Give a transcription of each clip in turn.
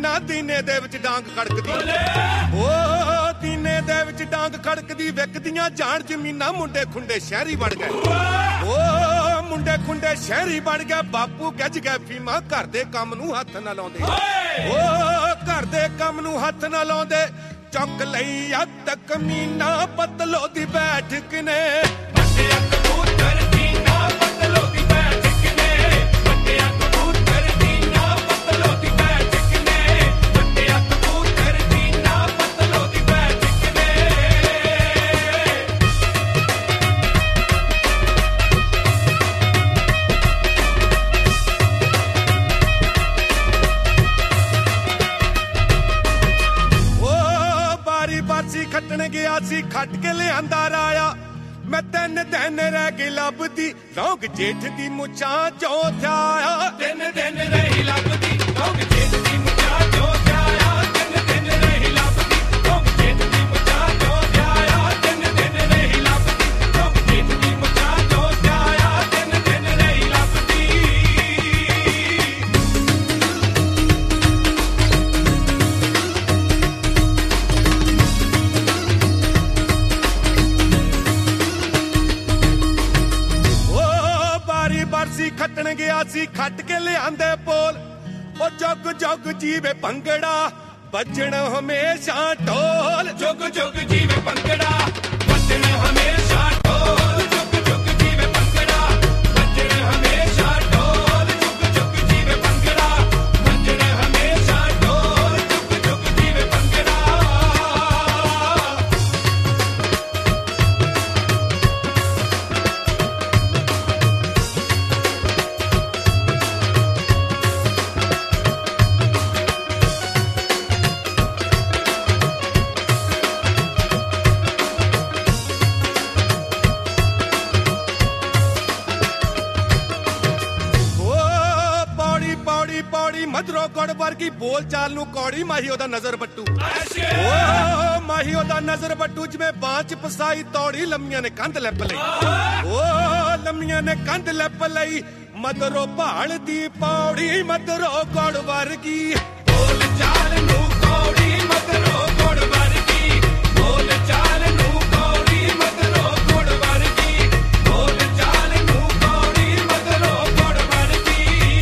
ਜ਼ਮੀਨਾਂ ਦੀਨੇ ਦੇ ਵਿੱਚ ਡਾਂਗ ਖੜਕਦੀ ਓ ਦੀਨੇ ਦੇ ਵਿੱਚ ਡਾਂਗ ਖੜਕਦੀ ਵਿਕਦੀਆਂ ਜਾਣ ਜ਼ਮੀਨਾਂ ਮੁੰਡੇ ਖੁੰਡੇ ਸ਼ਹਿਰੀ ਬਣ ਗਏ ਓ ਮੁੰਡੇ ਖੁੰਡੇ ਸ਼ਹਿਰੀ ਬਣ ਗਏ ਬਾਪੂ ਗੱਜ ਗਏ ਫੀਮਾ ਘਰ ਦੇ ਕੰਮ ਨੂੰ ਹੱਥ ਨਾ ਲਾਉਂਦੇ ਓ ਘਰ ਦੇ ਕੰਮ ਨੂੰ ਹੱਥ ਨਾ ਲਾਉਂਦੇ ਚੁੱਕ ਲਈ ਅੱਤ ਕਮੀਨਾ ਪਤਲੋ ਦੀ ਬੈਠਕ ਨੇ ਵੱਡਿਆ ਕਬੂਤਰ ਦੀ ਨਾ ਪਤਲੋ ਦੀ ਬੈਠਕ ਨੇ ਵੱਡਿਆ ਕਬੂਤਰ ਦੀ ਨਾ ਪਤਲੋ ਦੀ ਬੈਠਕ ਨੇ ਵੱਡਿਆ ਕਬੂਤਰ ਦੀ ਨਾ ਪਤਲੋ ਦੀ ਬੈਠਕ ਨੇ ਬਾਸੀ ਖੱਟਣ ਗਿਆ ਸੀ ਖੱਟ ਕੇ ਲਿਆਂਦਾ ਰਾਇਆ ਮੈਂ 3 ਦਿਨ ਰਹਿ ਗਈ ਲੱਭਦੀ ਲੌਂਗ ਜੇਠ ਦੀ ਮੁੱਛਾਂ ਚੋਂ ਥਿਆਇਆ 3 ਦਿਨ ਰਹੀ ਲੱਭਦੀ ਲੌਂਗ ਜੇਠ ਦੀ ਮੁੱਛਾਂ ਚੋਂ ਥਿਆਇਆ 3 ਦਿਨ ਰਹੀ ਲੱਭਦੀ ਲੌਂਗ ਜੇਠ ਦੀ ਮੁੱਛਾਂ ਚੋਂ ਥਿਆਇਆ 3 ਦਿਨ ਰਹੀ ਲੱਭਦੀ ਲੌਂਗ ਜੇਠ ਦੀ ਮੁੱਛਾਂ ਚੋਂ ਥਿਆਇਆ 3 ਦਿਨ ਰਹੀ ਲੱਭਦੀ ਬਾਰਸੀ ਖੱਟਣ ਗਿਆ ਸੀ ਖੱਟ ਕੇ ਲਿਆਂਦੇ ਪੋਲ ਉਹ ਜੁਗ ਜੁਗ ਜੀਵੇ ਭੰਗੜਾ ਵੱਜਣ ਹਮੇਸ਼ਾ ਢੋਲ ਜੁਗ ਜੁਗ ਜੀਵੇ ਭੰਗੜਾ ਵੱਜਣ ਹਮੇਸ਼ਾ ਢੋਲ ਜੁਗ ਜੁਗ ਜੀਵੇ ਭੰਗੜਾ ਵੱਜਣ ਹਮੇਸ਼ਾ ਢੋਲ ਜੁਗ ਜੁਗ ਜੀਵੇ ਭੰਗੜਾ ਵੱਜਣ ਹਮੇਸ਼ਾ ਢੋਲ ਜੁਗ ਜੁਗ ਜੀਵੇ ਭੰਗੜਾ ਮਧਰੋ ਗੜ ਵਰਗੀ ਬੋਲ ਚਾਲ ਨੂੰ ਕੌੜੀ ਮਾਹੀ ਉਹਦਾ ਨਜ਼ਰ ਬੱਟੂ ਓ ਮਾਹੀ ਉਹਦਾ ਨਜ਼ਰ ਬੱਟੂ ਜਿਵੇਂ ਬਾਂਚ ਪਸਾਈ ਤੌੜੀ ਲੰਮੀਆਂ ਨੇ ਕੰਧ ਲੱਪ ਲਈ ਓ ਲੰਮੀਆਂ ਨੇ ਕੰਧ ਲੱਪ ਲਈ ਮਧਰੋ ਭਾਲ ਦੀ ਪੌੜੀ ਮਧਰੋ ਗੜ ਵਰਗੀ ਬੋਲ ਚਾਲ ਨੂੰ ਕੌੜੀ ਮਧਰੋ ਗੜ ਵਰਗੀ ਬੋਲ ਚਾਲ ਨੂੰ ਕੌੜੀ ਮਧਰੋ ਗੜ ਵਰਗੀ ਬੋਲ ਚਾਲ ਨੂੰ ਕੌੜੀ ਮਧਰੋ ਗੜ ਵਰਗੀ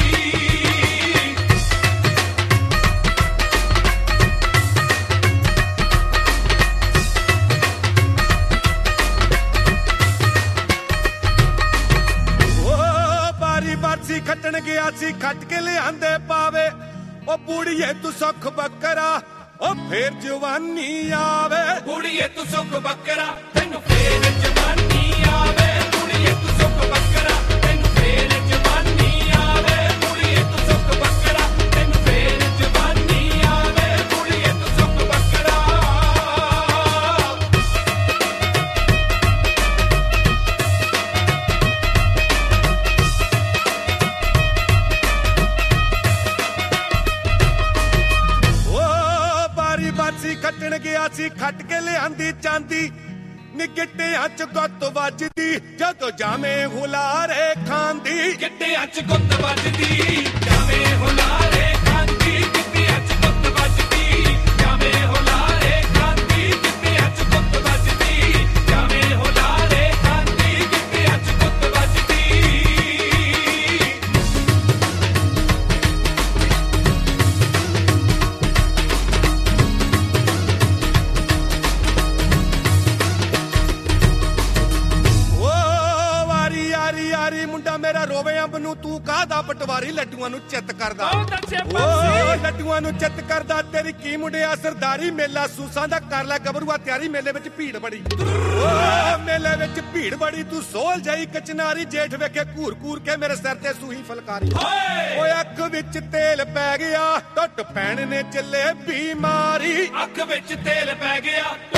ਬਾਰਸੀ ਖੱਟਣ ਗਿਆ ਸੀ ਖੱਟ ਕੇ ਲਿਆਂਦੇ ਪਾਵੇ ਉਹ ਬੁੜੀਏ ਤੂੰ ਸੁੱਖ ਬੱਕਰਾ ਉਹ ਫੇਰ ਜਵਾਨੀ ਆਵੇ ਬੁੜੀਏ ਤੂੰ ਸੁੱਖ ਬੱਕਰਾ ਤੈਨੂੰ ਫੇਰ ਜਵਾਨੀ ਆਵੇ ਬੁੜੀਏ ਤੂੰ ਸੁੱਖ ਬੱਕਰਾ ਤੈਨੂੰ ਫੇਰ ਜਵਾਨੀ ਆਵੇ ਬੁੜੀਏ ਤੂੰ ਸੁੱਖ ਬੱਕਰਾ ਤੈਨੂੰ ਫੇਰ ਜਵਾਨੀ ਆਵੇ ਬੁੜੀਏ ਤੂੰ ਸੁੱਖ ਬੱਕਰਾ ਬਾਰਸੀ ਖੱਟਣ ਗਿਆ ਸੀ ਖੱਟ ਕੇ ਲਿਆਂਦੀ ਚਾਂਦੀ ਨੀ ਗਿੱਟਿਆਂ ਚ ਗੁੱਤ ਵੱਜਦੀ ਜਦੋਂ ਜਾਵੇਂ ਹੁਲਾਰੇ ਖਾਂਦੀ ਗਿੱਟਿਆਂ ਚ ਗੁੱਤ ਵੱਜਦੀ ਜਾਵੇਂ ਹੁਲਾਰੇ ਖਾਂਦੀ ਗਿੱਟਿਆਂ ਚ ਗੁੱਤ ਵੱਜਦੀ ਜਾਵੇਂ ਹੁਲਾਰੇ ਖਾਂਦੀ ਗਿੱਟਿਆਂ ਚ ਗੁੱਤ ਵੱਜਦੀ ਜਾਵੇਂ ਹੁਲਾਰੇ ਖਾਂਦੀ ਗਿੱਟਿਆਂ ਚ ਗੁੱਤ ਵੱਜਦੀ ਯਾਰੀ ਮੁੰਡਾ ਮੇਰਾ ਰੋਵੇ ਅੰਬ ਨੂੰ ਤੂੰ ਕਾਹਦਾ ਪਟਵਾਰੀ ਲੱਡੂਆਂ ਨੂੰ ਚਿੱਤ ਕਰਦਾ ਓ ਲੱਡੂਆਂ ਨੂੰ ਚਿੱਤ ਕਰਦਾ ਤੇਰੀ ਕੀ ਮੁੰਡਿਆ ਸਰਦਾਰੀ ਮੇਲਾ ਸੂਸਾਂ ਦਾ ਕਰ ਲੈ ਗੱਭਰੂਆ ਤਿਆਰੀ ਮੇਲੇ ਵਿੱਚ ਭੀੜ ਬੜੀ ਓ ਮੇਲੇ ਵਿੱਚ ਭੀੜ ਬੜੀ ਤੂੰ ਸੋਲ ਜਾਈ ਕਚਨਾਰੀ ਜੇਠ ਵੇਖੇ ਘੂਰ ਘੂਰ ਕੇ ਮੇਰੇ ਸਿਰ ਤੇ ਸੂਹੀ ਫਲਕਾਰੀ ਓਏ ਅੱਖ ਵਿੱਚ ਤੇਲ ਪੈ ਗਿਆ ਟੁੱਟ ਪੈਣ ਨੇ ਚੱਲੇ ਬਿਮਾਰੀ ਅੱਖ ਵਿੱਚ ਤੇਲ ਪੈ ਗਿਆ